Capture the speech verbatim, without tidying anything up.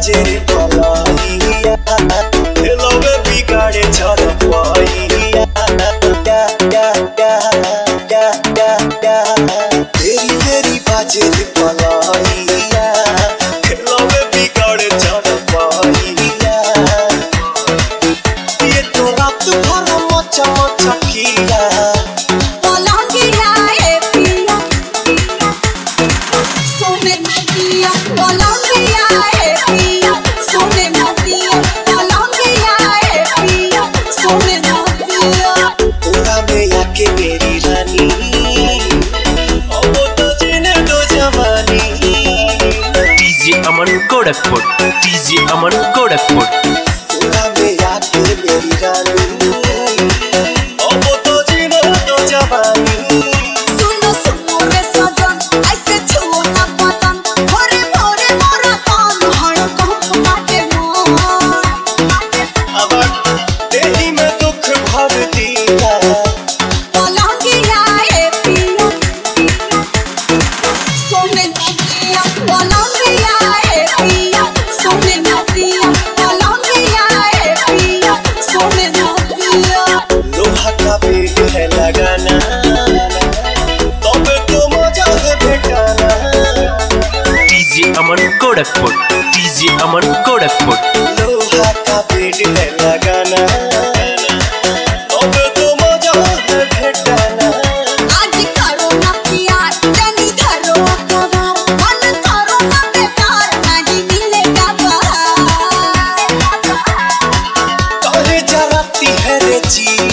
बाजे रे पलाइया दिलवे बिगाड़े झड़पाइया क्या क्या क्या क्या क्या क्या तेरी तेरी बाजे रे पलाइया दिलवे बिगाड़े झड़पाइया ये तो रात भर मचा मचा किया अमन गोरखपुर डीजे अमन गोरखपुर पूरा में आके मेरी रानी अब तो जीने दो जवानी सुनो सुनो रे सजन ऐसे छुओ ना बदन भोरे भोरे मोरा कान हर कहूं काटे मोर अब तेरी में दुख भर दिया पलंगिया ए पिया सोने दिया पलंगिया ए पिया सोने दिया पलंगिया ए पिया सोने दिया लोहा का पेट है लगाना तब तो मजा है भेटाना डीजे अमन गोरखपुर डीजे अमन गोरखपुर लोहा का पेट है लगाना तब तो मजा है भेटाना आज करो ना प्यार जनी धरो अखबार मन करो ना बेकार नहीं मिलेगा बाहर अरे जराती है रे जी